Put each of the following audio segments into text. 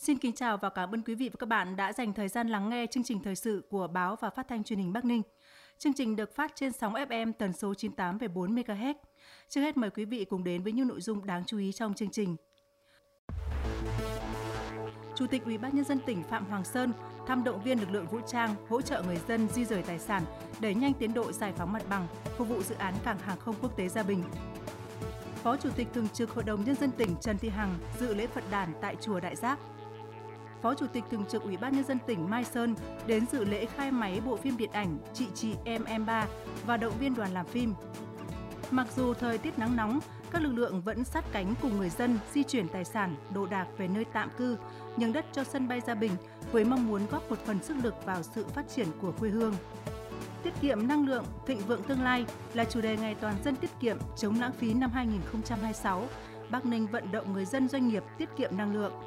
Xin kính chào và cảm ơn quý vị và các bạn đã dành thời gian lắng nghe chương trình thời sự của Báo và Phát thanh Truyền hình Bắc Ninh. Chương trình được phát trên sóng FM tần số 98,4 MHz. Trước hết mời quý vị cùng đến với những nội dung đáng chú ý trong chương trình. Chủ tịch Ủy ban nhân dân tỉnh Phạm Hoàng Sơn thăm động viên lực lượng vũ trang hỗ trợ người dân di rời tài sản, đẩy nhanh tiến độ giải phóng mặt bằng, phục vụ dự án cảng hàng không quốc tế Gia Bình. Phó Chủ tịch Thường trực Hội đồng Nhân dân tỉnh Trần Thị Hằng dự lễ Phật đản tại chùa Đại Giác. Phó Chủ tịch Thường trực Ủy ban Nhân dân tỉnh Mai Sơn đến dự lễ khai máy bộ phim điện ảnh Chị Em 3 và động viên đoàn làm phim. Mặc dù thời tiết nắng nóng, các lực lượng vẫn sát cánh cùng người dân di chuyển tài sản, đồ đạc về nơi tạm cư, nhường đất cho sân bay Gia Bình với mong muốn góp một phần sức lực vào sự phát triển của quê hương. Tiết kiệm năng lượng, thịnh vượng tương lai là chủ đề Ngày Toàn dân tiết kiệm chống lãng phí năm 2026. Bắc Ninh vận động người dân doanh nghiệp tiết kiệm năng lượng.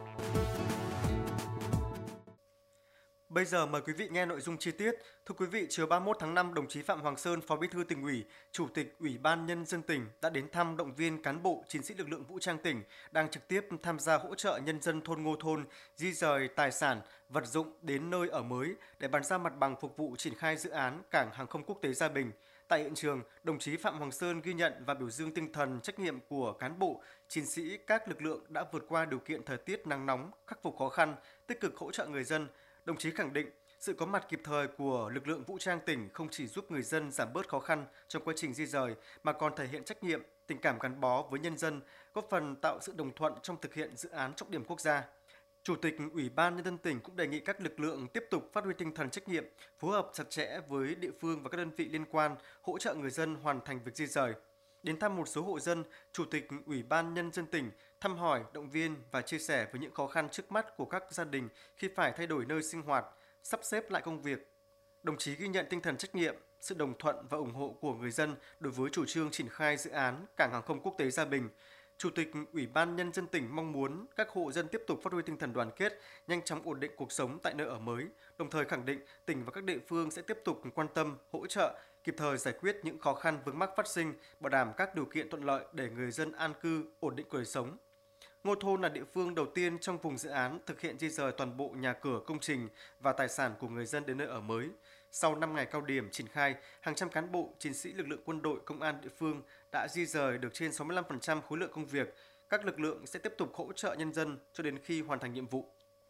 Bây giờ mời quý vị nghe nội dung chi tiết. Thưa quý vị, chiều 31 tháng 5, đồng chí Phạm Hoàng Sơn, Phó Bí thư Tỉnh ủy, Chủ tịch Ủy ban Nhân dân tỉnh đã đến thăm động viên cán bộ, chiến sĩ lực lượng vũ trang tỉnh đang trực tiếp tham gia hỗ trợ nhân dân thôn Ngô Thôn di rời tài sản, vật dụng đến nơi ở mới để bàn giao mặt bằng phục vụ triển khai dự án cảng hàng không quốc tế Gia Bình. Tại hiện trường, đồng chí Phạm Hoàng Sơn ghi nhận và biểu dương tinh thần trách nhiệm của cán bộ, chiến sĩ các lực lượng đã vượt qua điều kiện thời tiết nắng nóng, khắc phục khó khăn, tích cực hỗ trợ người dân. Đồng chí khẳng định, sự có mặt kịp thời của lực lượng vũ trang tỉnh không chỉ giúp người dân giảm bớt khó khăn trong quá trình di rời, mà còn thể hiện trách nhiệm, tình cảm gắn bó với nhân dân, góp phần tạo sự đồng thuận trong thực hiện dự án trọng điểm quốc gia. Chủ tịch Ủy ban Nhân dân tỉnh cũng đề nghị các lực lượng tiếp tục phát huy tinh thần trách nhiệm, phối hợp chặt chẽ với địa phương và các đơn vị liên quan, hỗ trợ người dân hoàn thành việc di rời. Đến thăm một số hộ dân, Chủ tịch Ủy ban Nhân dân tỉnh thăm hỏi, động viên và chia sẻ với những khó khăn trước mắt của các gia đình khi phải thay đổi nơi sinh hoạt, sắp xếp lại công việc. Đồng chí ghi nhận tinh thần trách nhiệm, sự đồng thuận và ủng hộ của người dân đối với chủ trương triển khai dự án cảng hàng không quốc tế Gia Bình. Chủ tịch Ủy ban Nhân dân tỉnh mong muốn các hộ dân tiếp tục phát huy tinh thần đoàn kết, nhanh chóng ổn định cuộc sống tại nơi ở mới, đồng thời khẳng định tỉnh và các địa phương sẽ tiếp tục quan tâm, hỗ trợ, kịp thời giải quyết những khó khăn vướng mắc phát sinh, bảo đảm các điều kiện thuận lợi để người dân an cư, ổn định cuộc sống. Ngô Thôn là địa phương đầu tiên trong vùng dự án thực hiện di rời toàn bộ nhà cửa, công trình và tài sản của người dân đến nơi ở mới. Sau 5 ngày cao điểm triển khai, hàng trăm cán bộ, chiến sĩ lực lượng quân đội, công an địa phương đã di rời được trên 65% khối lượng công việc. Các lực lượng sẽ tiếp tục hỗ trợ nhân dân cho đến khi hoàn thành nhiệm vụ.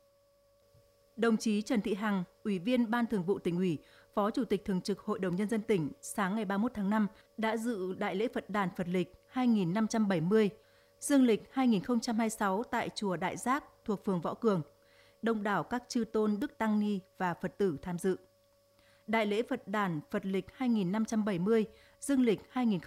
Đồng chí Trần Thị Hằng, Ủy viên Ban Thường vụ Tỉnh ủy, Phó Chủ tịch Thường trực Hội đồng Nhân dân tỉnh, sáng ngày 31 tháng 5 đã dự Đại lễ Phật đản Phật lịch 2570, Dương lịch 2026 tại chùa Đại Giác thuộc phường Võ Cường. Đông đảo các chư tôn Đức Tăng Ni và Phật tử tham dự. Đại lễ Phật đản Phật lịch 2570, Dương lịch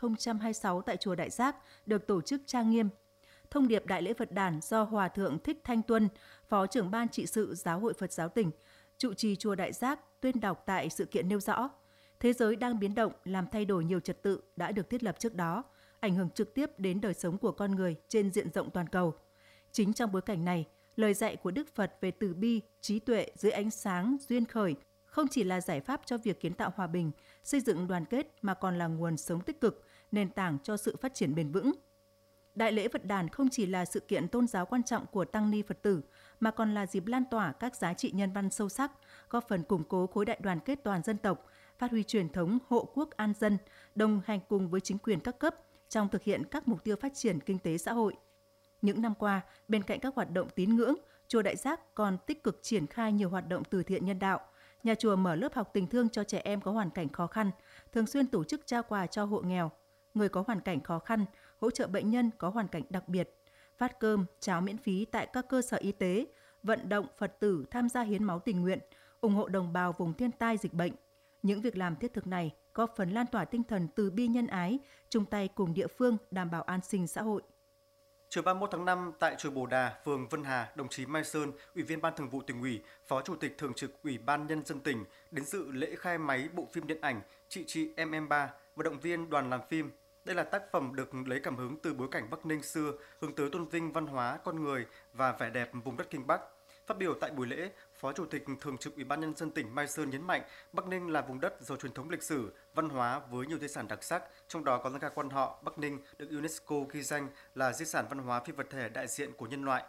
2026 tại chùa Đại Giác được tổ chức trang nghiêm. Thông điệp Đại lễ Phật đản do Hòa Thượng Thích Thanh Tuân, Phó trưởng Ban trị sự Giáo hội Phật giáo tỉnh, trụ trì chùa Đại Giác tuyên đọc tại sự kiện nêu rõ, thế giới đang biến động làm thay đổi nhiều trật tự đã được thiết lập trước đó, ảnh hưởng trực tiếp đến đời sống của con người trên diện rộng toàn cầu. Chính trong bối cảnh này, lời dạy của Đức Phật về từ bi, trí tuệ dưới ánh sáng duyên khởi không chỉ là giải pháp cho việc kiến tạo hòa bình, xây dựng đoàn kết mà còn là nguồn sống tích cực, nền tảng cho sự phát triển bền vững. Đại lễ Phật đản không chỉ là sự kiện tôn giáo quan trọng của tăng ni Phật tử, mà còn là dịp lan tỏa các giá trị nhân văn sâu sắc, góp phần củng cố khối đại đoàn kết toàn dân tộc, phát huy truyền thống hộ quốc an dân, đồng hành cùng với chính quyền các cấp trong thực hiện các mục tiêu phát triển kinh tế xã hội. Những năm qua, bên cạnh các hoạt động tín ngưỡng, chùa Đại Giác còn tích cực triển khai nhiều hoạt động từ thiện nhân đạo. Nhà chùa mở lớp học tình thương cho trẻ em có hoàn cảnh khó khăn, thường xuyên tổ chức trao quà cho hộ nghèo, người có hoàn cảnh khó khăn, hỗ trợ bệnh nhân có hoàn cảnh đặc biệt, phát cơm, cháo miễn phí tại các cơ sở y tế, vận động Phật tử tham gia hiến máu tình nguyện, ủng hộ đồng bào vùng thiên tai dịch bệnh. Những việc làm thiết thực này góp phần lan tỏa tinh thần từ bi nhân ái, chung tay cùng địa phương đảm bảo an sinh xã hội. Chiều 31 tháng 5 tại chùa Bồ Đà, phường Vân Hà, đồng chí Mai Sơn, Ủy viên Ban Thường vụ Tỉnh ủy, Phó Chủ tịch Thường trực Ủy ban Nhân dân tỉnh đến dự lễ khai máy bộ phim điện ảnh Chị Em 3 và động viên đoàn làm phim. Đây là tác phẩm được lấy cảm hứng từ bối cảnh Bắc Ninh xưa, hướng tới tôn vinh văn hóa, con người và vẻ đẹp vùng đất Kinh Bắc. Phát biểu tại buổi lễ, Phó Chủ tịch Thường trực Ủy ban Nhân dân tỉnh Mai Sơn nhấn mạnh Bắc Ninh là vùng đất giàu truyền thống lịch sử, văn hóa với nhiều di sản đặc sắc, trong đó có lăng ca quan họ Bắc Ninh được UNESCO ghi danh là di sản văn hóa phi vật thể đại diện của nhân loại.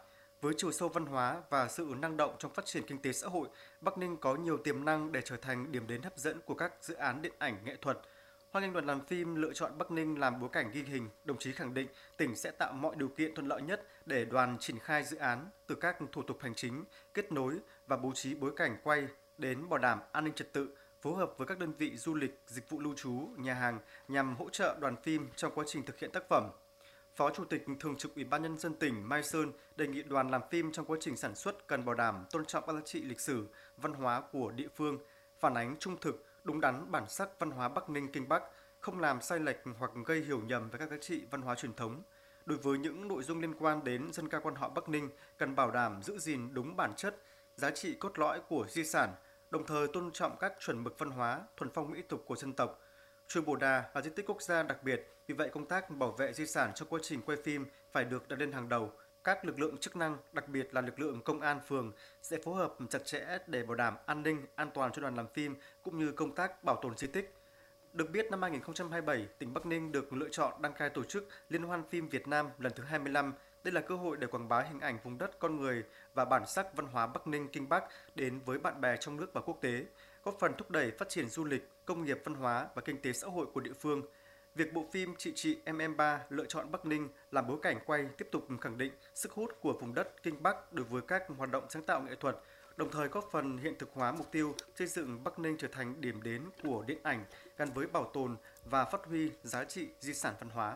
Với chiều sâu văn hóa và sự năng động trong phát triển kinh tế xã hội, Bắc Ninh có nhiều tiềm năng để trở thành điểm đến hấp dẫn của các dự án điện ảnh nghệ thuật. Hoan nghênh đoàn làm phim lựa chọn Bắc Ninh làm bối cảnh ghi hình, đồng chí khẳng định tỉnh sẽ tạo mọi điều kiện thuận lợi nhất để đoàn triển khai dự án từ các thủ tục hành chính, kết nối và bố trí bối cảnh quay đến bảo đảm an ninh trật tự, phối hợp với các đơn vị du lịch, dịch vụ lưu trú, nhà hàng nhằm hỗ trợ đoàn phim trong quá trình thực hiện tác phẩm. Phó Chủ tịch Thường trực Ủy ban Nhân dân tỉnh Mai Sơn đề nghị đoàn làm phim trong quá trình sản xuất cần bảo đảm tôn trọng các giá trị lịch sử, văn hóa của địa phương, phản ánh trung thực, đúng đắn bản sắc văn hóa Bắc Ninh Kinh Bắc, không làm sai lệch hoặc gây hiểu nhầm về các giá trị văn hóa truyền thống. Đối với những nội dung liên quan đến dân ca quan họ Bắc Ninh, cần bảo đảm giữ gìn đúng bản chất, giá trị cốt lõi của di sản, đồng thời tôn trọng các chuẩn mực văn hóa, thuần phong mỹ tục của dân tộc. Chùa Bồ Đà là di tích quốc gia đặc biệt, vì vậy công tác bảo vệ di sản trong quá trình quay phim phải được đặt lên hàng đầu. Các lực lượng chức năng, đặc biệt là lực lượng công an phường sẽ phối hợp chặt chẽ để bảo đảm an ninh, an toàn cho đoàn làm phim cũng như công tác bảo tồn di tích. Được biết, năm 2027, tỉnh Bắc Ninh được lựa chọn đăng cai tổ chức Liên hoan phim Việt Nam lần thứ 25. Đây là cơ hội để quảng bá hình ảnh vùng đất con người và bản sắc văn hóa Bắc Ninh Kinh Bắc đến với bạn bè trong nước và quốc tế, góp phần thúc đẩy phát triển du lịch, công nghiệp văn hóa và kinh tế xã hội của địa phương. Việc bộ phim Chị Em 3 lựa chọn Bắc Ninh làm bối cảnh quay tiếp tục khẳng định sức hút của vùng đất Kinh Bắc đối với các hoạt động sáng tạo nghệ thuật, đồng thời góp phần hiện thực hóa mục tiêu xây dựng Bắc Ninh trở thành điểm đến của điện ảnh gắn với bảo tồn và phát huy giá trị di sản văn hóa.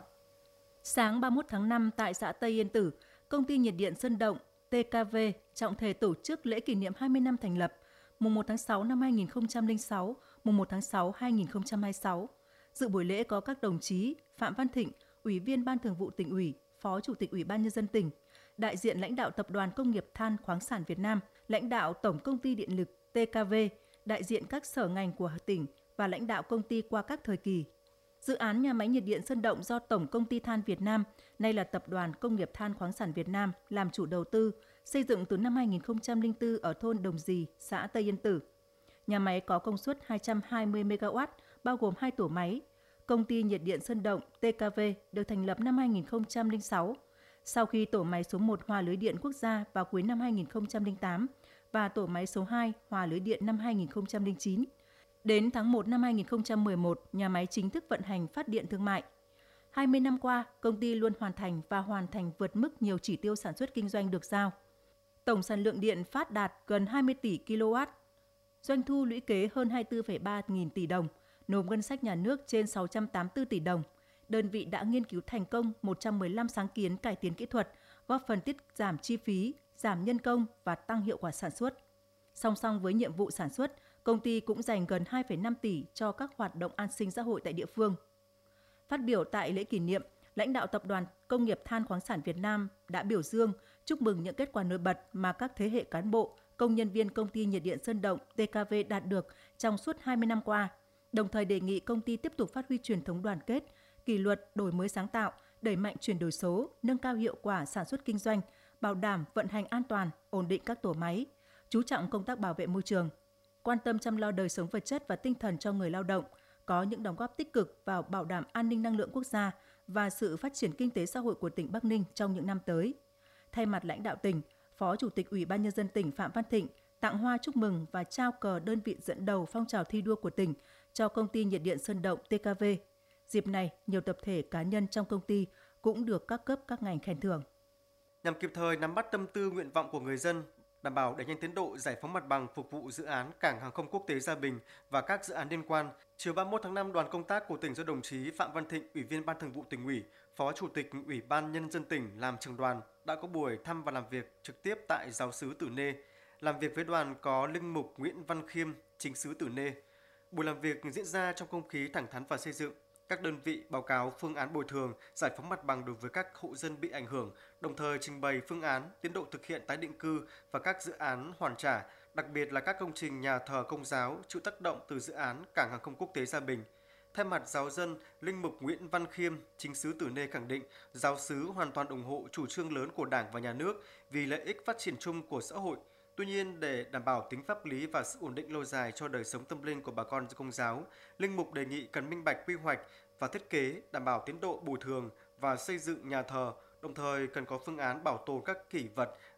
Sáng 31 tháng 5 tại xã Tây Yên Tử, Công ty nhiệt điện Sơn Động TKV trọng thể tổ chức lễ kỷ niệm 20 năm thành lập, mùng 1 tháng 6 năm 2006, mùng 1 tháng 6 2026. Dự buổi lễ có các đồng chí Phạm Văn Thịnh, Ủy viên Ban Thường vụ Tỉnh ủy, Phó Chủ tịch Ủy ban Nhân dân tỉnh, đại diện lãnh đạo Tập đoàn Công nghiệp Than khoáng sản Việt Nam, lãnh đạo Tổng Công ty Điện lực TKV, đại diện các sở ngành của tỉnh và lãnh đạo công ty qua các thời kỳ. Dự án nhà máy nhiệt điện Sơn Động do Tổng Công ty Than Việt Nam, nay là Tập đoàn Công nghiệp Than khoáng sản Việt Nam, làm chủ đầu tư, xây dựng từ năm 2004 ở thôn Đồng Dì, xã Tây Yên Tử. Nhà máy có công suất 220 MW, bao gồm 2 tổ máy. Công ty nhiệt điện Sơn Động TKV được thành lập năm 2006. Sau khi tổ máy số 1 hòa lưới điện quốc gia vào cuối năm 2008 và tổ máy số 2 hòa lưới điện năm 2009. Đến tháng 1 năm 2011, nhà máy chính thức vận hành phát điện thương mại. 20 năm qua, công ty luôn hoàn thành vượt mức nhiều chỉ tiêu sản xuất kinh doanh được giao. Tổng sản lượng điện phát đạt gần 20 tỷ kW, doanh thu lũy kế hơn 24,3 nghìn tỷ đồng, nộp ngân sách nhà nước trên 684 tỷ đồng. Đơn vị đã nghiên cứu thành công 115 sáng kiến cải tiến kỹ thuật, góp phần tiết giảm chi phí, giảm nhân công và tăng hiệu quả sản xuất. Song song với nhiệm vụ sản xuất, công ty cũng dành gần 2,5 tỷ cho các hoạt động an sinh xã hội tại địa phương. Phát biểu tại lễ kỷ niệm, lãnh đạo Tập đoàn Công nghiệp Than khoáng sản Việt Nam đã biểu dương, chúc mừng những kết quả nổi bật mà các thế hệ cán bộ, công nhân viên Công ty nhiệt điện Sơn Động TKV đạt được trong suốt 20 năm qua, đồng thời đề nghị công ty tiếp tục phát huy truyền thống đoàn kết, kỷ luật, đổi mới sáng tạo, đẩy mạnh chuyển đổi số, nâng cao hiệu quả sản xuất kinh doanh, bảo đảm vận hành an toàn, ổn định các tổ máy, chú trọng công tác bảo vệ môi trường, quan tâm chăm lo đời sống vật chất và tinh thần cho người lao động, có những đóng góp tích cực vào bảo đảm an ninh năng lượng quốc gia và sự phát triển kinh tế xã hội của tỉnh Bắc Ninh trong những năm tới. Thay mặt lãnh đạo tỉnh, Phó Chủ tịch Ủy ban Nhân dân tỉnh Phạm Văn Thịnh tặng hoa chúc mừng và trao cờ đơn vị dẫn đầu phong trào thi đua của tỉnh cho Công ty nhiệt điện Sơn Động TKV. Dịp này, nhiều tập thể cá nhân trong công ty cũng được các cấp các ngành khen thưởng. Nhằm kịp thời nắm bắt tâm tư nguyện vọng của người dân, đảm bảo đẩy nhanh tiến độ giải phóng mặt bằng phục vụ dự án Cảng hàng không quốc tế Gia Bình và các dự án liên quan, chiều 31 tháng 5, đoàn công tác của tỉnh do đồng chí Phạm Văn Thịnh, Ủy viên Ban Thường vụ Tỉnh ủy, Phó Chủ tịch Ủy ban Nhân dân tỉnh làm trưởng đoàn đã có buổi thăm và làm việc trực tiếp tại Giáo xứ Tử Nê. Làm việc với đoàn có Linh mục Nguyễn Văn Khiêm, Chính xứ Tử Nê. Buổi làm việc diễn ra trong không khí thẳng thắn và xây dựng. Các đơn vị báo cáo phương án bồi thường, giải phóng mặt bằng đối với các hộ dân bị ảnh hưởng, đồng thời trình bày phương án, tiến độ thực hiện tái định cư và các dự án hoàn trả, đặc biệt là các công trình nhà thờ Công giáo chịu tác động từ dự án Cảng hàng không quốc tế Gia Bình. Thay mặt giáo dân, Linh mục Nguyễn Văn Khiêm, Chính xứ Tử Nê khẳng định giáo xứ hoàn toàn ủng hộ chủ trương lớn của Đảng và Nhà nước vì lợi ích phát triển chung của xã hội. Tuy nhiên, để đảm bảo tính pháp lý và sự ổn định lâu dài cho đời sống tâm linh của bà con Công giáo, Linh mục đề nghị cần minh bạch quy hoạch và thiết kế, đảm bảo tiến độ bồi thường và xây dựng nhà thờ, đồng thời cần có phương án bảo tồn các kỷ vật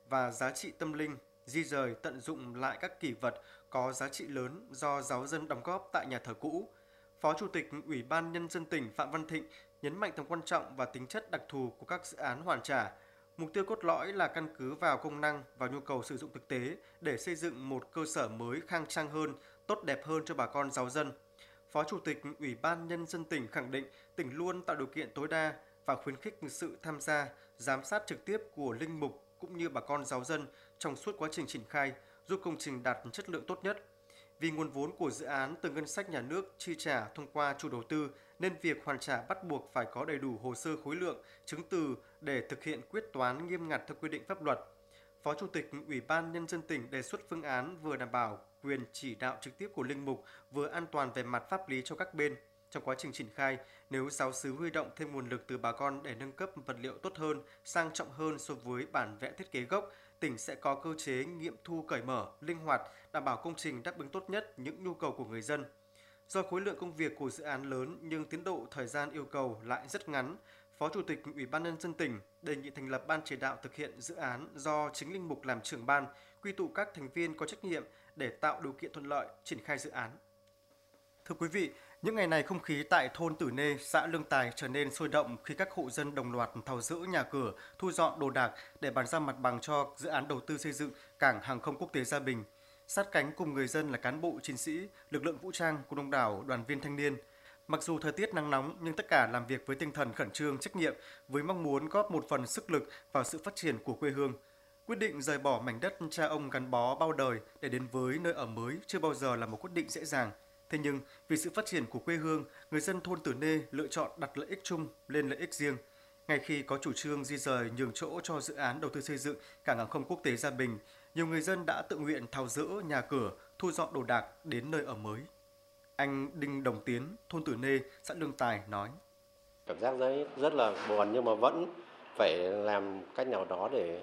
và giá trị tâm linh, di rời tận dụng lại các kỷ vật có giá trị lớn do giáo dân đóng góp tại nhà thờ cũ. Phó Chủ tịch Ủy ban Nhân dân tỉnh Phạm Văn Thịnh nhấn mạnh tầm quan trọng và tính chất đặc thù của các dự án hoàn trả. Mục tiêu cốt lõi là căn cứ vào công năng và nhu cầu sử dụng thực tế để xây dựng một cơ sở mới khang trang hơn, tốt đẹp hơn cho bà con giáo dân. Phó Chủ tịch Ủy ban Nhân dân tỉnh khẳng định tỉnh luôn tạo điều kiện tối đa và khuyến khích sự tham gia, giám sát trực tiếp của linh mục cũng như bà con giáo dân trong suốt quá trình triển khai, giúp công trình đạt chất lượng tốt nhất. Vì nguồn vốn của dự án từ ngân sách nhà nước chi trả thông qua chủ đầu tư nên việc hoàn trả bắt buộc phải có đầy đủ hồ sơ khối lượng, chứng từ để thực hiện quyết toán nghiêm ngặt theo quy định pháp luật. Phó Chủ tịch Ủy ban Nhân dân tỉnh đề xuất phương án vừa đảm bảo quyền chỉ đạo trực tiếp của linh mục, vừa an toàn về mặt pháp lý cho các bên. Trong quá trình triển khai, nếu giáo xứ huy động thêm nguồn lực từ bà con để nâng cấp vật liệu tốt hơn, sang trọng hơn so với bản vẽ thiết kế gốc, tỉnh sẽ có cơ chế nghiệm thu cởi mở, linh hoạt, đảm bảo công trình đáp ứng tốt nhất những nhu cầu của người dân. Do khối lượng công việc của dự án lớn nhưng tiến độ thời gian yêu cầu lại rất ngắn, Phó Chủ tịch Ủy ban Nhân dân tỉnh đề nghị thành lập ban chỉ đạo thực hiện dự án do chính linh mục làm trưởng ban, quy tụ các thành viên có trách nhiệm để tạo điều kiện thuận lợi triển khai dự án. Thưa quý vị, những ngày này không khí tại thôn Tử Nê, xã Lương Tài trở nên sôi động khi các hộ dân đồng loạt tháo dỡ nhà cửa, thu dọn đồ đạc để bàn giao mặt bằng cho dự án đầu tư xây dựng cảng hàng không quốc tế Gia Bình. Sát cánh cùng người dân là cán bộ chiến sĩ, lực lượng vũ trang cùng đông đảo đoàn viên thanh niên. Mặc dù thời tiết nắng nóng nhưng tất cả làm việc với tinh thần khẩn trương, trách nhiệm với mong muốn góp một phần sức lực vào sự phát triển của quê hương. Quyết định rời bỏ mảnh đất cha ông gắn bó bao đời để đến với nơi ở mới chưa bao giờ là một quyết định dễ dàng. Thế nhưng, vì sự phát triển của quê hương, người dân thôn Tử Nê lựa chọn đặt lợi ích chung lên lợi ích riêng. Ngay khi có chủ trương di rời nhường chỗ cho dự án đầu tư xây dựng cảng hàng không quốc tế Gia Bình, nhiều người dân đã tự nguyện tháo dỡ nhà cửa, thu dọn đồ đạc đến nơi ở mới. Anh Đinh Đồng Tiến, thôn Tử Nê, xã Lương Tài nói: Cảm giác đấy rất là buồn nhưng mà vẫn phải làm cách nào đó để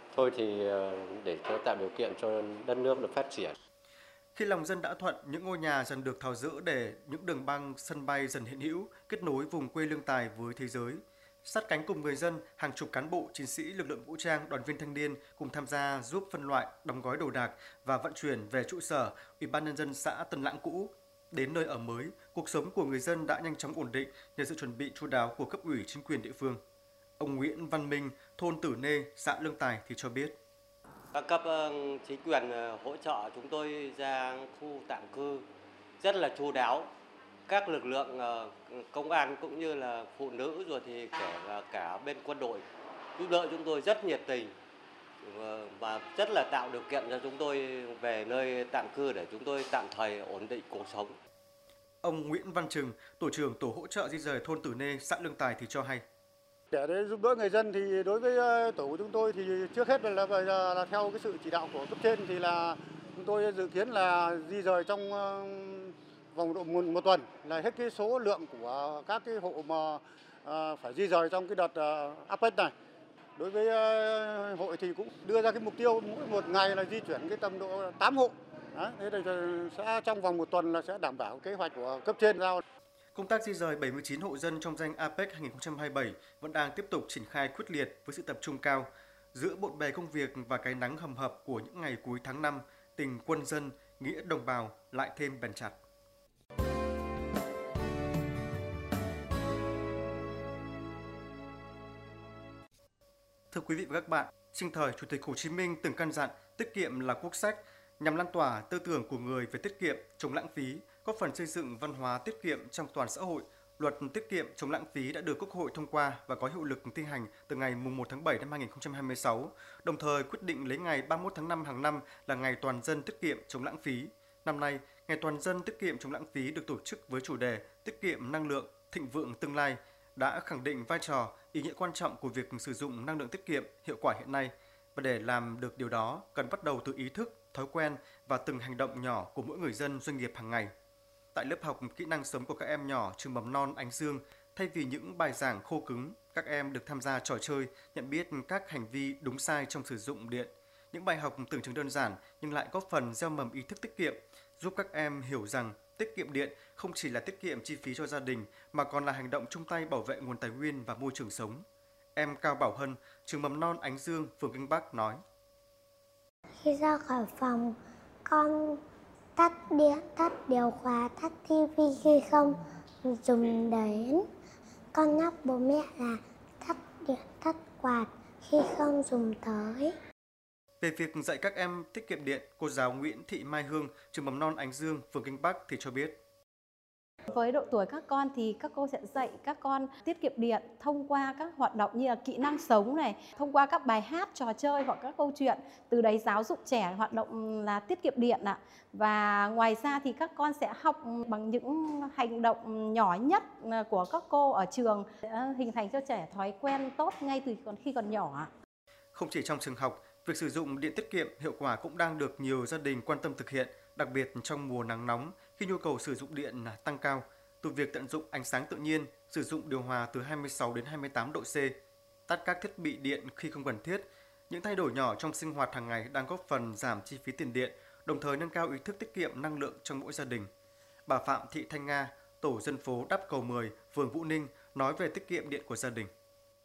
để cho tạo điều kiện cho đất nước được phát triển. Khi lòng dân đã thuận, những ngôi nhà dần được tháo dỡ để những đường băng sân bay dần hiện hữu, kết nối vùng quê Lương Tài với thế giới. Sát cánh cùng người dân, hàng chục cán bộ, chiến sĩ, lực lượng vũ trang, đoàn viên thanh niên cùng tham gia giúp phân loại, đóng gói đồ đạc và vận chuyển về trụ sở Ủy ban Nhân dân xã Tân Lãng cũ. Đến nơi ở mới, cuộc sống của người dân đã nhanh chóng ổn định nhờ sự chuẩn bị chu đáo của cấp ủy chính quyền địa phương. Ông Nguyễn Văn Minh, thôn Tử Nê, xã Lương Tài thì cho biết: Các cấp chính quyền hỗ trợ chúng tôi ra khu tạm cư rất là chu đáo. Các lực lượng công an cũng như là phụ nữ rồi thì kể là cả bên quân đội giúp đỡ chúng tôi rất nhiệt tình và rất là tạo điều kiện cho chúng tôi về nơi tạm cư để chúng tôi tạm thời ổn định cuộc sống. Ông Nguyễn Văn Trừng, tổ trưởng tổ hỗ trợ di rời thôn Tử Nê, xã Lương Tài thì cho hay: Để giúp đỡ người dân thì đối với tổ của chúng tôi thì trước hết là theo cái sự chỉ đạo của cấp trên thì là chúng tôi dự kiến là di rời trong vòng độ một tuần là hết cái số lượng của các cái hộ mà phải di rời trong cái đợt APEC này. Đối với hội thì cũng đưa ra cái mục tiêu mỗi một ngày là di chuyển cái tầm độ 8 hộ. Đấy, thế thì sẽ trong vòng một tuần là sẽ đảm bảo kế hoạch của cấp trên giao. Công tác di rời 79 hộ dân trong danh APEC 2027 vẫn đang tiếp tục triển khai quyết liệt với sự tập trung cao. Giữa bộn bề công việc và cái nắng hầm hập của những ngày cuối tháng 5, tình quân dân, nghĩa đồng bào lại thêm bền chặt. Thưa quý vị và các bạn, sinh thời Chủ tịch Hồ Chí Minh từng căn dặn tiết kiệm là quốc sách, nhằm lan tỏa tư tưởng của người về tiết kiệm, chống lãng phí, góp phần xây dựng văn hóa tiết kiệm trong toàn xã hội. Luật tiết kiệm chống lãng phí đã được Quốc hội thông qua và có hiệu lực thi hành từ ngày 1 tháng 7 năm 2026, đồng thời quyết định lấy ngày 31 tháng 5 hàng năm là ngày toàn dân tiết kiệm chống lãng phí. Năm nay, ngày toàn dân tiết kiệm chống lãng phí được tổ chức với chủ đề tiết kiệm năng lượng, thịnh vượng tương lai, đã khẳng định vai trò, ý nghĩa quan trọng của việc sử dụng năng lượng tiết kiệm hiệu quả hiện nay. Và để làm được điều đó, cần bắt đầu từ ý thức, thói quen và từng hành động nhỏ của mỗi người dân, doanh nghiệp hàng ngày. Tại lớp học kỹ năng sống của các em nhỏ trường mầm non Ánh Dương, thay vì những bài giảng khô cứng, các em được tham gia trò chơi, nhận biết các hành vi đúng sai trong sử dụng điện. Những bài học tưởng chừng đơn giản nhưng lại góp phần gieo mầm ý thức tiết kiệm, giúp các em hiểu rằng tiết kiệm điện không chỉ là tiết kiệm chi phí cho gia đình mà còn là hành động chung tay bảo vệ nguồn tài nguyên và môi trường sống. Em Cao Bảo Hân, trường mầm non Ánh Dương, phường Kinh Bắc nói: Khi ra khỏi phòng, con tắt điện, tắt điều hòa, tắt tivi khi không dùng đến. Con nhắc bố mẹ là tắt điện, tắt quạt khi không dùng tới. Về việc dạy các em tiết kiệm điện, cô giáo Nguyễn Thị Mai Hương, trường mầm non Ánh Dương, phường Kinh Bắc thì cho biết. Với độ tuổi các con thì các cô sẽ dạy các con tiết kiệm điện thông qua các hoạt động như là kỹ năng sống này, thông qua các bài hát, trò chơi hoặc các câu chuyện, từ đấy giáo dục trẻ hoạt động là tiết kiệm điện ạ. Và ngoài ra thì các con sẽ học bằng những hành động nhỏ nhất của các cô ở trường, hình thành cho trẻ thói quen tốt ngay từ khi còn nhỏ. Không chỉ trong trường học, việc sử dụng điện tiết kiệm hiệu quả cũng đang được nhiều gia đình quan tâm thực hiện, đặc biệt trong mùa nắng nóng khi nhu cầu sử dụng điện tăng cao. Từ việc tận dụng ánh sáng tự nhiên, sử dụng điều hòa từ 26 đến 28 độ C, tắt các thiết bị điện khi không cần thiết, những thay đổi nhỏ trong sinh hoạt hàng ngày đang góp phần giảm chi phí tiền điện, đồng thời nâng cao ý thức tiết kiệm năng lượng trong mỗi gia đình. Bà Phạm Thị Thanh Nga, tổ dân phố Đắp Cầu 10, phường Vũ Ninh nói về tiết kiệm điện của gia đình.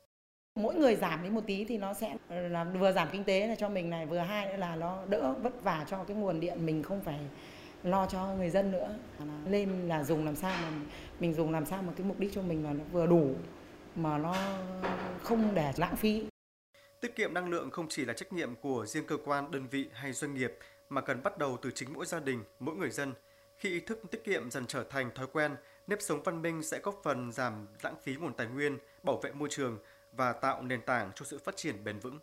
Mỗi người giảm đi một tí thì nó sẽ là vừa giảm kinh tế là cho mình này, vừa hai nữa là nó đỡ vất vả cho cái nguồn điện, mình không phải lo cho người dân nữa. Lên là dùng làm sao mà mình dùng làm sao mà cái mục đích cho mình là nó vừa đủ mà nó không để lãng phí. Tiết kiệm năng lượng không chỉ là trách nhiệm của riêng cơ quan, đơn vị hay doanh nghiệp mà cần bắt đầu từ chính mỗi gia đình, mỗi người dân. Khi ý thức tiết kiệm dần trở thành thói quen, nếp sống văn minh sẽ góp phần giảm lãng phí nguồn tài nguyên, bảo vệ môi trường và tạo nền tảng cho sự phát triển bền vững.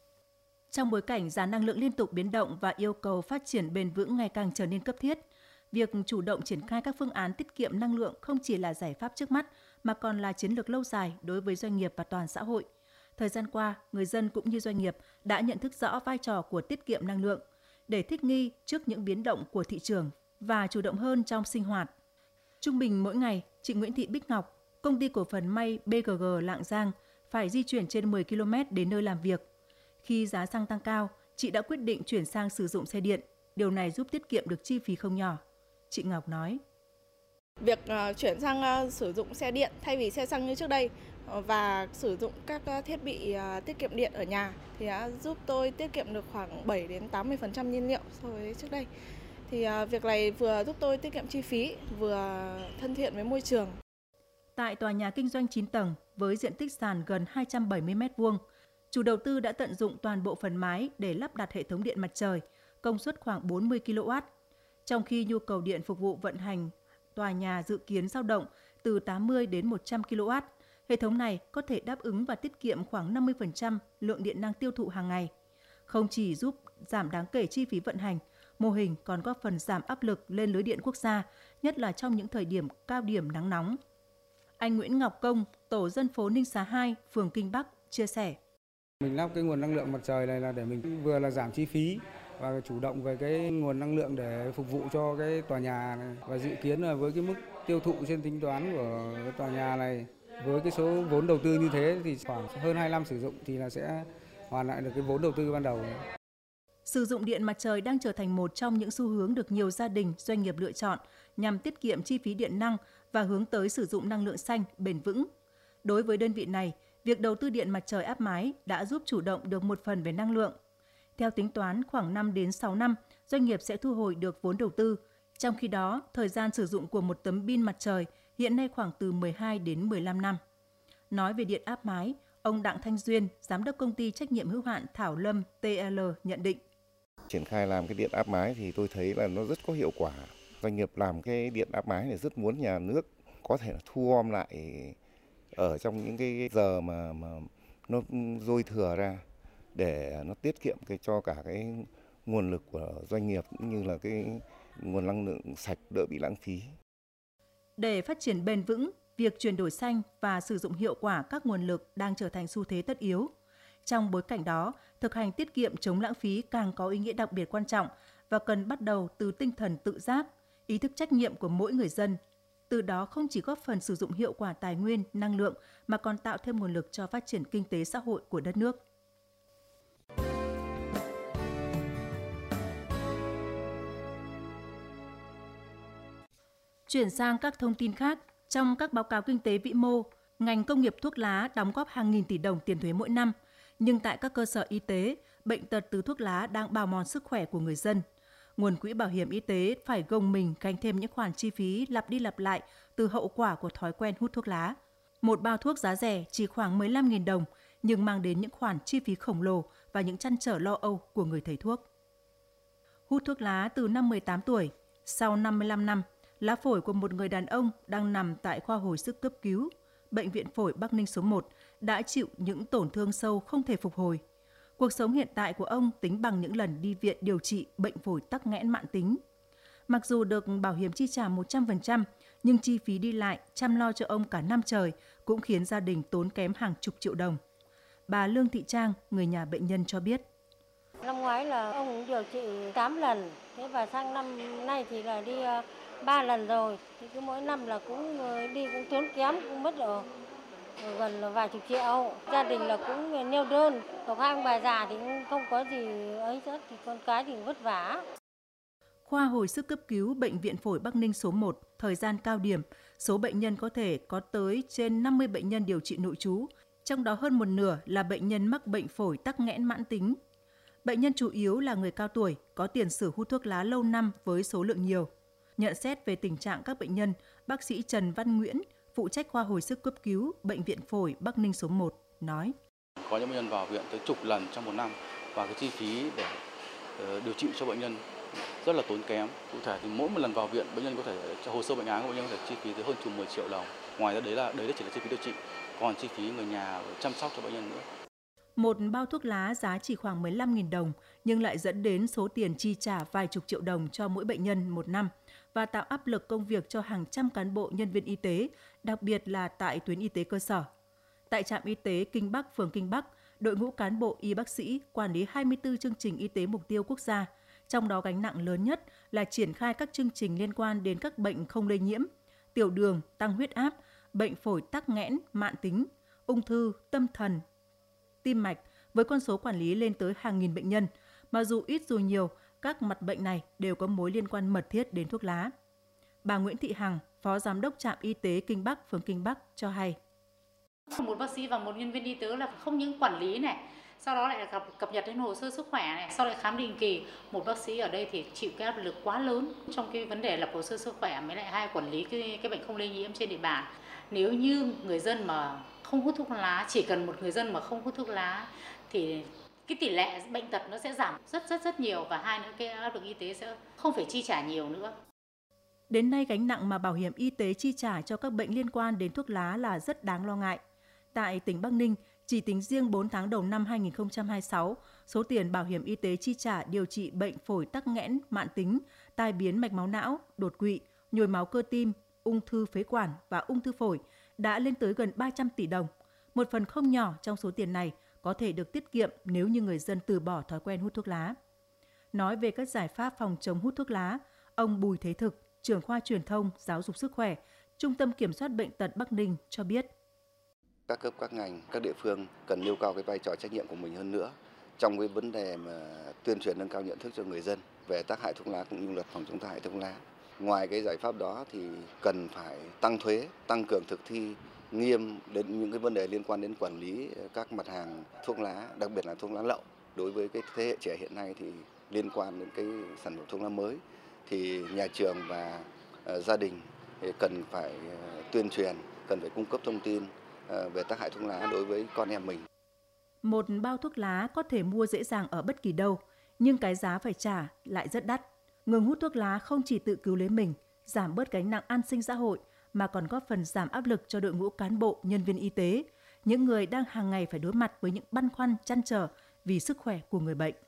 Trong bối cảnh giá năng lượng liên tục biến động và yêu cầu phát triển bền vững ngày càng trở nên cấp thiết, việc chủ động triển khai các phương án tiết kiệm năng lượng không chỉ là giải pháp trước mắt mà còn là chiến lược lâu dài đối với doanh nghiệp và toàn xã hội. Thời gian qua, người dân cũng như doanh nghiệp đã nhận thức rõ vai trò của tiết kiệm năng lượng để thích nghi trước những biến động của thị trường và chủ động hơn trong sinh hoạt. Trung bình mỗi ngày, chị Nguyễn Thị Bích Ngọc, công ty cổ phần may BGG Lạng Giang phải di chuyển trên 10 km đến nơi làm việc. Khi giá xăng tăng cao, chị đã quyết định chuyển sang sử dụng xe điện. Điều này giúp tiết kiệm được chi phí không nhỏ. Chị Ngọc nói. Việc chuyển sang sử dụng xe điện thay vì xe xăng như trước đây và sử dụng các thiết bị tiết kiệm điện ở nhà thì đã giúp tôi tiết kiệm được khoảng 7 đến 80% nhiên liệu so với trước đây. Thì việc này vừa giúp tôi tiết kiệm chi phí, vừa thân thiện với môi trường. Tại tòa nhà kinh doanh 9 tầng với diện tích sàn gần 270 m2, chủ đầu tư đã tận dụng toàn bộ phần mái để lắp đặt hệ thống điện mặt trời, công suất khoảng 40 kW. Trong khi nhu cầu điện phục vụ vận hành tòa nhà dự kiến dao động từ 80 đến 100 kW, hệ thống này có thể đáp ứng và tiết kiệm khoảng 50% lượng điện năng tiêu thụ hàng ngày. Không chỉ giúp giảm đáng kể chi phí vận hành, mô hình còn góp phần giảm áp lực lên lưới điện quốc gia, nhất là trong những thời điểm cao điểm nắng nóng. Anh Nguyễn Ngọc Công, tổ dân phố Ninh Xá 2, phường Kinh Bắc chia sẻ. Mình lắp cái nguồn năng lượng mặt trời này là để mình vừa là giảm chi phí và chủ động về cái nguồn năng lượng để phục vụ cho cái tòa nhà này. Và dự kiến là với cái mức tiêu thụ trên tính toán của cái tòa nhà này, với cái số vốn đầu tư như thế thì khoảng hơn 2 năm sử dụng thì là sẽ hoàn lại được cái vốn đầu tư ban đầu. Sử dụng điện mặt trời đang trở thành một trong những xu hướng được nhiều gia đình, doanh nghiệp lựa chọn nhằm tiết kiệm chi phí điện năng và hướng tới sử dụng năng lượng xanh, bền vững. Đối với đơn vị này, việc đầu tư điện mặt trời áp mái đã giúp chủ động được một phần về năng lượng. Theo tính toán, khoảng 5 đến 6 năm, doanh nghiệp sẽ thu hồi được vốn đầu tư. Trong khi đó, thời gian sử dụng của một tấm pin mặt trời hiện nay khoảng từ 12 đến 15 năm. Nói về điện áp mái, ông Đặng Thanh Duyên, giám đốc công ty trách nhiệm hữu hạn Thảo Lâm TL nhận định. Triển khai làm cái điện áp mái thì tôi thấy là nó rất có hiệu quả. Doanh nghiệp làm cái điện áp mái này rất muốn nhà nước có thể là thu gom lại ở trong những cái giờ mà nó dôi thừa ra để nó tiết kiệm cho cả cái nguồn lực của doanh nghiệp cũng như là cái nguồn năng lượng sạch đỡ bị lãng phí. Để phát triển bền vững, việc chuyển đổi xanh và sử dụng hiệu quả các nguồn lực đang trở thành xu thế tất yếu. Trong bối cảnh đó, thực hành tiết kiệm chống lãng phí càng có ý nghĩa đặc biệt quan trọng và cần bắt đầu từ tinh thần tự giác, ý thức trách nhiệm của mỗi người dân. Từ đó không chỉ góp phần sử dụng hiệu quả tài nguyên, năng lượng mà còn tạo thêm nguồn lực cho phát triển kinh tế xã hội của đất nước. Chuyển sang các thông tin khác, trong các báo cáo kinh tế vĩ mô, ngành công nghiệp thuốc lá đóng góp hàng nghìn tỷ đồng tiền thuế mỗi năm. Nhưng tại các cơ sở y tế, bệnh tật từ thuốc lá đang bào mòn sức khỏe của người dân. Nguồn quỹ bảo hiểm y tế phải gồng mình gánh thêm những khoản chi phí lặp đi lặp lại từ hậu quả của thói quen hút thuốc lá. Một bao thuốc giá rẻ chỉ khoảng 15.000 đồng nhưng mang đến những khoản chi phí khổng lồ và những trăn trở lo âu của người thầy thuốc. Hút thuốc lá từ năm 18 tuổi, sau 55 năm, lá phổi của một người đàn ông đang nằm tại khoa hồi sức cấp cứu, Bệnh viện Phổi Bắc Ninh số 1 đã chịu những tổn thương sâu không thể phục hồi. Cuộc sống hiện tại của ông tính bằng những lần đi viện điều trị bệnh phổi tắc nghẽn mãn tính. Mặc dù được bảo hiểm chi trả 100%, nhưng chi phí đi lại, chăm lo cho ông cả năm trời cũng khiến gia đình tốn kém hàng chục triệu đồng. Bà Lương Thị Trang, người nhà bệnh nhân cho biết. Năm ngoái là ông điều trị 8 lần, thế và sang năm nay thì là đi 3 lần rồi. Thì cứ mỗi năm là cũng đi cũng tốn kém, cũng mất ở gần là vài chục triệu. Gia đình là cũng neo đơn, còn hai ông bà già thì cũng không có gì ấy hết, thì con cái thì vất vả. Khoa hồi sức cấp cứu Bệnh viện Phổi Bắc Ninh số 1, thời gian cao điểm, số bệnh nhân có thể có tới trên 50 bệnh nhân điều trị nội trú, trong đó hơn một nửa là bệnh nhân mắc bệnh phổi tắc nghẽn mãn tính. Bệnh nhân chủ yếu là người cao tuổi, có tiền sử hút thuốc lá lâu năm với số lượng nhiều. Nhận xét về tình trạng các bệnh nhân, bác sĩ Trần Văn Nguyễn, phụ trách khoa hồi sức cấp cứu Bệnh viện Phổi Bắc Ninh số 1, nói. Có những bệnh nhân vào viện tới chục lần trong một năm và cái chi phí để điều trị cho bệnh nhân rất là tốn kém. Cụ thể thì mỗi một lần vào viện, bệnh nhân có thể hồ sơ bệnh án của bệnh nhân có thể chi phí tới hơn 10 triệu đồng. Ngoài ra đấy chỉ là chi phí điều trị, còn chi phí người nhà chăm sóc cho bệnh nhân nữa. Một bao thuốc lá giá chỉ khoảng 15.000 đồng nhưng lại dẫn đến số tiền chi trả vài chục triệu đồng cho mỗi bệnh nhân một năm và tạo áp lực công việc cho hàng trăm cán bộ nhân viên y tế, đặc biệt là tại tuyến y tế cơ sở. Tại trạm y tế Kinh Bắc, phường Kinh Bắc, đội ngũ cán bộ y bác sĩ quản lý 24 chương trình y tế mục tiêu quốc gia, trong đó gánh nặng lớn nhất là triển khai các chương trình liên quan đến các bệnh không lây nhiễm, tiểu đường, tăng huyết áp, bệnh phổi tắc nghẽn mãn tính, ung thư, tâm thần, tim mạch với con số quản lý lên tới hàng nghìn bệnh nhân, mà dù ít dù nhiều, các mặt bệnh này đều có mối liên quan mật thiết đến thuốc lá. Bà Nguyễn Thị Hằng, Phó Giám đốc trạm y tế Kinh Bắc, phường Kinh Bắc cho hay. Một bác sĩ và một nhân viên y tế là không những quản lý này, sau đó lại cập nhật đến hồ sơ sức khỏe này, sau lại khám định kỳ. Một bác sĩ ở đây thì chịu cái áp lực quá lớn trong cái vấn đề lập hồ sơ sức khỏe mới lại hai quản lý cái bệnh không lây nhiễm trên địa bàn. Nếu như người dân mà không hút thuốc lá, chỉ cần một người dân mà không hút thuốc lá thì cái tỷ lệ bệnh tật nó sẽ giảm rất nhiều, và hai nữa cái áp lực y tế sẽ không phải chi trả nhiều nữa. Đến nay, gánh nặng mà bảo hiểm y tế chi trả cho các bệnh liên quan đến thuốc lá là rất đáng lo ngại. Tại tỉnh Bắc Ninh, chỉ tính riêng 4 tháng đầu năm 2026, số tiền bảo hiểm y tế chi trả điều trị bệnh phổi tắc nghẽn mãn tính, tai biến mạch máu não, đột quỵ, nhồi máu cơ tim, ung thư phế quản và ung thư phổi đã lên tới gần 300 tỷ đồng. Một phần không nhỏ trong số tiền này có thể được tiết kiệm nếu như người dân từ bỏ thói quen hút thuốc lá. Nói về các giải pháp phòng chống hút thuốc lá, ông Bùi Thế Thực, trưởng khoa truyền thông, giáo dục sức khỏe, Trung tâm Kiểm soát Bệnh tật Bắc Ninh cho biết. Các cấp, các ngành, các địa phương cần nêu cao cái vai trò trách nhiệm của mình hơn nữa trong cái vấn đề mà tuyên truyền nâng cao nhận thức cho người dân về tác hại thuốc lá cũng như luật phòng chống tác hại thuốc lá. Ngoài cái giải pháp đó thì cần phải tăng thuế, tăng cường thực thi nghiêm đến những cái vấn đề liên quan đến quản lý các mặt hàng thuốc lá, đặc biệt là thuốc lá lậu. Đối với cái thế hệ trẻ hiện nay thì liên quan đến cái sản phẩm thuốc lá mới thì nhà trường và gia đình thì cần phải tuyên truyền, cần phải cung cấp thông tin về tác hại thuốc lá đối với con em mình. Một bao thuốc lá có thể mua dễ dàng ở bất kỳ đâu, nhưng cái giá phải trả lại rất đắt. Ngừng hút thuốc lá không chỉ tự cứu lấy mình, giảm bớt gánh nặng an sinh xã hội, mà còn góp phần giảm áp lực cho đội ngũ cán bộ, nhân viên y tế, những người đang hàng ngày phải đối mặt với những băn khoăn, trăn trở vì sức khỏe của người bệnh.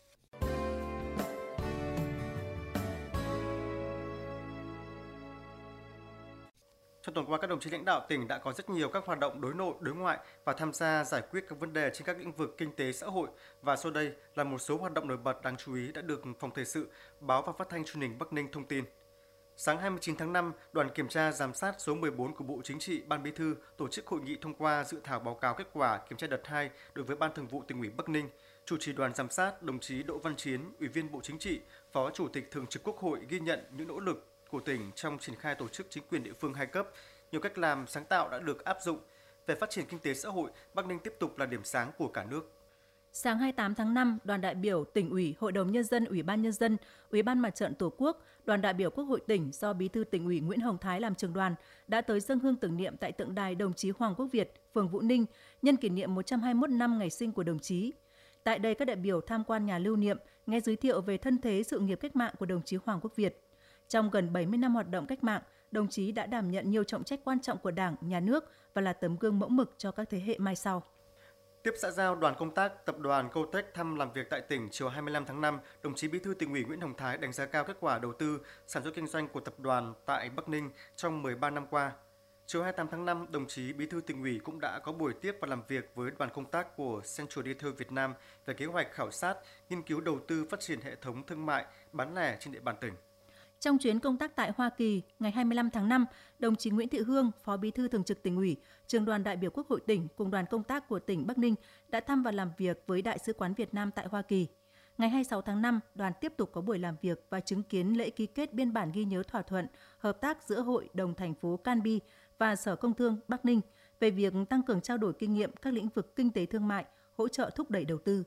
Trong tuần qua, các đồng chí lãnh đạo tỉnh đã có rất nhiều các hoạt động đối nội, đối ngoại và tham gia giải quyết các vấn đề trên các lĩnh vực kinh tế xã hội. Và sau đây là một số hoạt động nổi bật đáng chú ý đã được Phòng Thời sự, Báo và Phát thanh Truyền hình Bắc Ninh thông tin. Sáng 29 tháng 5, đoàn kiểm tra giám sát số 14 của Bộ Chính trị, Ban Bí thư tổ chức hội nghị thông qua dự thảo báo cáo kết quả kiểm tra đợt 2 đối với Ban Thường vụ Tỉnh ủy Bắc Ninh. Chủ trì đoàn giám sát, đồng chí Đỗ Văn Chiến, Ủy viên Bộ Chính trị, Phó Chủ tịch Thường trực Quốc hội ghi nhận những nỗ lực của tỉnh trong triển khai tổ chức chính quyền địa phương hai cấp. Nhiều cách làm sáng tạo đã được áp dụng. Về phát triển kinh tế xã hội, Bắc Ninh tiếp tục là điểm sáng của cả nước. Sáng 28 tháng 5, đoàn đại biểu Tỉnh ủy, Hội đồng Nhân dân, Ủy ban Nhân dân, Ủy ban Mặt trận Tổ quốc, đoàn đại biểu Quốc hội tỉnh do Bí thư Tỉnh ủy Nguyễn Hồng Thái làm trưởng đoàn đã tới dâng hương tưởng niệm tại tượng đài đồng chí Hoàng Quốc Việt, phường Vũ Ninh, nhân kỷ niệm 121 năm ngày sinh của đồng chí. Tại đây, các đại biểu tham quan nhà lưu niệm, nghe giới thiệu về thân thế sự nghiệp cách mạng của đồng chí Hoàng Quốc Việt. Trong gần 70 năm hoạt động cách mạng, đồng chí đã đảm nhận nhiều trọng trách quan trọng của Đảng, Nhà nước và là tấm gương mẫu mực cho các thế hệ mai sau. Tiếp xã giao đoàn công tác tập đoàn Cotech thăm làm việc tại tỉnh chiều 25 tháng 5, đồng chí Bí thư Tỉnh ủy Nguyễn Hồng Thái đánh giá cao kết quả đầu tư, sản xuất kinh doanh của tập đoàn tại Bắc Ninh trong 13 năm qua. Chiều 28 tháng 5, đồng chí Bí thư Tỉnh ủy cũng đã có buổi tiếp và làm việc với đoàn công tác của Central Retail Việt Nam về kế hoạch khảo sát, nghiên cứu đầu tư phát triển hệ thống thương mại bán lẻ trên địa bàn tỉnh. Trong chuyến công tác tại Hoa Kỳ, ngày 25 tháng 5, đồng chí Nguyễn Thị Hương, Phó Bí thư Thường trực Tỉnh ủy, Trưởng đoàn đại biểu Quốc hội tỉnh cùng đoàn công tác của tỉnh Bắc Ninh đã thăm và làm việc với Đại sứ quán Việt Nam tại Hoa Kỳ. Ngày 26 tháng 5, đoàn tiếp tục có buổi làm việc và chứng kiến lễ ký kết biên bản ghi nhớ thỏa thuận hợp tác giữa Hội đồng thành phố Canby và Sở Công Thương Bắc Ninh về việc tăng cường trao đổi kinh nghiệm các lĩnh vực kinh tế thương mại, hỗ trợ thúc đẩy đầu tư.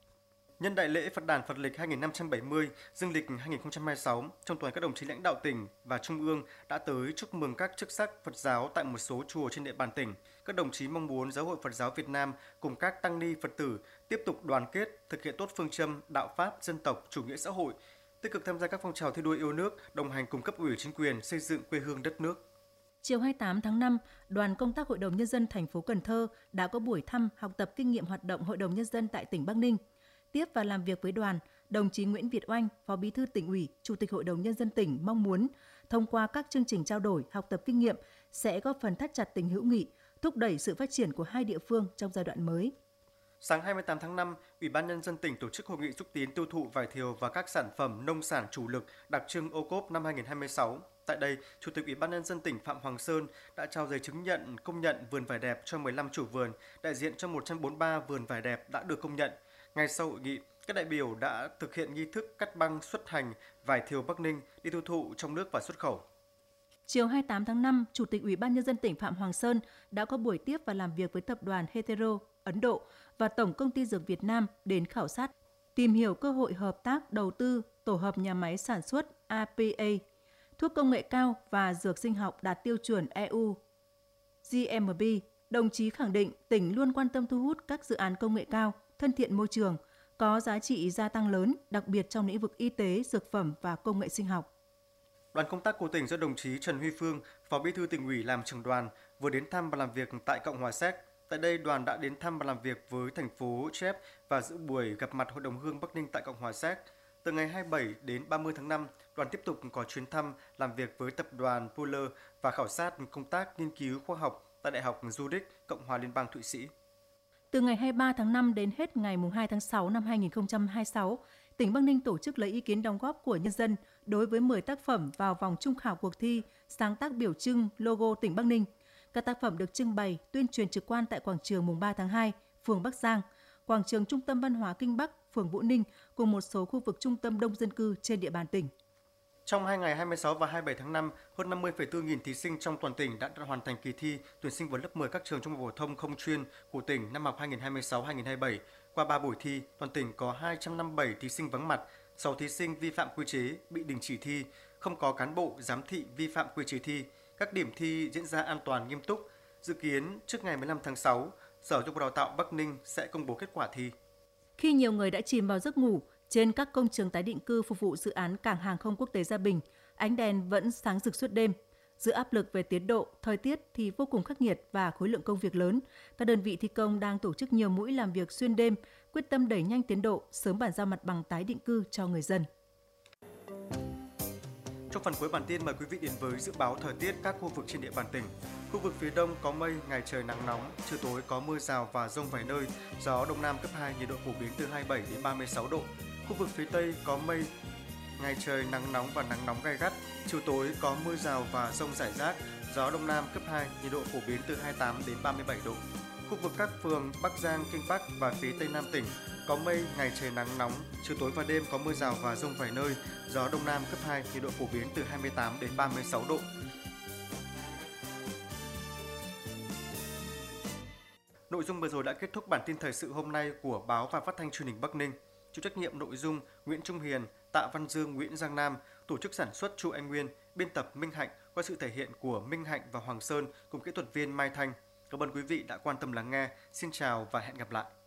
Nhân đại lễ Phật đản Phật lịch 2570, dương lịch 2026, trong tuần các đồng chí lãnh đạo tỉnh và Trung ương đã tới chúc mừng các chức sắc Phật giáo tại một số chùa trên địa bàn tỉnh. Các đồng chí mong muốn Giáo hội Phật giáo Việt Nam cùng các tăng ni Phật tử tiếp tục đoàn kết, thực hiện tốt phương châm đạo Pháp, dân tộc, chủ nghĩa xã hội, tích cực tham gia các phong trào thi đua yêu nước, đồng hành cùng cấp ủy chính quyền xây dựng quê hương đất nước. Chiều 28 tháng 5, đoàn công tác Hội đồng Nhân dân thành phố Cần Thơ đã có buổi thăm học tập kinh nghiệm hoạt động Hội đồng Nhân dân tại tỉnh Bắc Ninh. Tiếp và làm việc với đoàn, đồng chí Nguyễn Việt Oanh, Phó Bí thư Tỉnh ủy, Chủ tịch Hội đồng Nhân dân tỉnh mong muốn thông qua các chương trình trao đổi, học tập kinh nghiệm sẽ góp phần thắt chặt tình hữu nghị, thúc đẩy sự phát triển của hai địa phương trong giai đoạn mới. Sáng 28 tháng 5, Ủy ban Nhân dân tỉnh tổ chức hội nghị xúc tiến tiêu thụ vải thiều và các sản phẩm nông sản chủ lực đặc trưng ô cốp năm 2026. Tại đây, Chủ tịch Ủy ban Nhân dân tỉnh Phạm Hoàng Sơn đã trao giấy chứng nhận công nhận vườn vải đẹp cho 15 chủ vườn, đại diện cho 143 vườn vải đẹp đã được công nhận. Ngay sau hội nghị, các đại biểu đã thực hiện nghi thức cắt băng xuất hành vải thiều Bắc Ninh đi tiêu thụ trong nước và xuất khẩu. Chiều 28 tháng 5, Chủ tịch Ủy ban Nhân dân tỉnh Phạm Hoàng Sơn đã có buổi tiếp và làm việc với tập đoàn Hetero Ấn Độ và Tổng công ty Dược Việt Nam đến khảo sát, tìm hiểu cơ hội hợp tác đầu tư tổ hợp nhà máy sản xuất APA, thuốc công nghệ cao và dược sinh học đạt tiêu chuẩn EU GMP. Đồng chí khẳng định tỉnh luôn quan tâm thu hút các dự án công nghệ cao, thân thiện môi trường, có giá trị gia tăng lớn, đặc biệt trong lĩnh vực y tế, dược phẩm và công nghệ sinh học. Đoàn công tác của tỉnh do đồng chí Trần Huy Phương, Phó Bí thư Tỉnh ủy làm trưởng đoàn, vừa đến thăm và làm việc tại Cộng hòa Séc. Tại đây, đoàn đã đến thăm và làm việc với thành phố Chep và dự buổi gặp mặt Hội đồng Hương Bắc Ninh tại Cộng hòa Séc. Từ ngày 27 đến 30 tháng 5, đoàn tiếp tục có chuyến thăm làm việc với tập đoàn Polar và khảo sát công tác nghiên cứu khoa học tại Đại học Zurich, Cộng hòa Liên bang Thụy Sĩ. Từ ngày 23 tháng 5 đến hết ngày 2 tháng 6 năm 2026, tỉnh Bắc Ninh tổ chức lấy ý kiến đóng góp của nhân dân đối với 10 tác phẩm vào vòng chung khảo cuộc thi sáng tác biểu trưng logo tỉnh Bắc Ninh. Các tác phẩm được trưng bày, tuyên truyền trực quan tại quảng trường mùng 3 tháng 2, phường Bắc Giang, quảng trường Trung tâm Văn hóa Kinh Bắc, phường Vũ Ninh cùng một số khu vực trung tâm đông dân cư trên địa bàn tỉnh. Trong 2 ngày 26 và 27 tháng 5, hơn 50,4 nghìn thí sinh trong toàn tỉnh đã hoàn thành kỳ thi tuyển sinh vào lớp 10 các trường trung học phổ thông không chuyên của tỉnh năm học 2026-2027. Qua 3 buổi thi, toàn tỉnh có 257 thí sinh vắng mặt, 6 thí sinh vi phạm quy chế bị đình chỉ thi, không có cán bộ giám thị vi phạm quy chế thi. Các điểm thi diễn ra an toàn nghiêm túc. Dự kiến trước ngày 15 tháng 6, Sở Giáo dục và Đào tạo Bắc Ninh sẽ công bố kết quả thi. Khi nhiều người đã chìm vào giấc ngủ, trên các công trường tái định cư phục vụ dự án Cảng hàng không quốc tế Gia Bình, ánh đèn vẫn sáng rực suốt đêm. Giữa áp lực về tiến độ, thời tiết thì vô cùng khắc nghiệt và khối lượng công việc lớn, các đơn vị thi công đang tổ chức nhiều mũi làm việc xuyên đêm, quyết tâm đẩy nhanh tiến độ, sớm bàn giao mặt bằng tái định cư cho người dân. Trong phần cuối bản tin, mời quý vị đến với dự báo thời tiết các khu vực trên địa bàn tỉnh. Khu vực phía Đông có mây, ngày trời nắng nóng, chiều tối có mưa rào và dông vài nơi, gió Đông Nam cấp 2, nhiệt độ phổ biến từ 27 đến 36 độ. Khu vực phía Tây có mây, ngày trời nắng nóng và nắng nóng gay gắt, chiều tối có mưa rào và dông rải rác, gió Đông Nam cấp 2, nhiệt độ phổ biến từ 28 đến 37 độ. Khu vực các phường Bắc Giang, Kinh Bắc và phía Tây Nam tỉnh có mây, ngày trời nắng nóng, chiều tối và đêm có mưa rào và dông vài nơi, gió Đông Nam cấp 2, nhiệt độ phổ biến từ 28 đến 36 độ. Nội Nội dung vừa rồi đã kết thúc bản tin thời sự hôm nay của Báo và Phát thanh Truyền hình Bắc Ninh. Chịu trách nhiệm nội dung Nguyễn Trung Hiền, Tạ Văn Dương, Nguyễn Giang Nam, tổ chức sản xuất Chu Anh Nguyên, biên tập Minh Hạnh qua sự thể hiện của Minh Hạnh và Hoàng Sơn cùng kỹ thuật viên Mai Thanh. Cảm ơn quý vị đã quan tâm lắng nghe. Xin chào và hẹn gặp lại.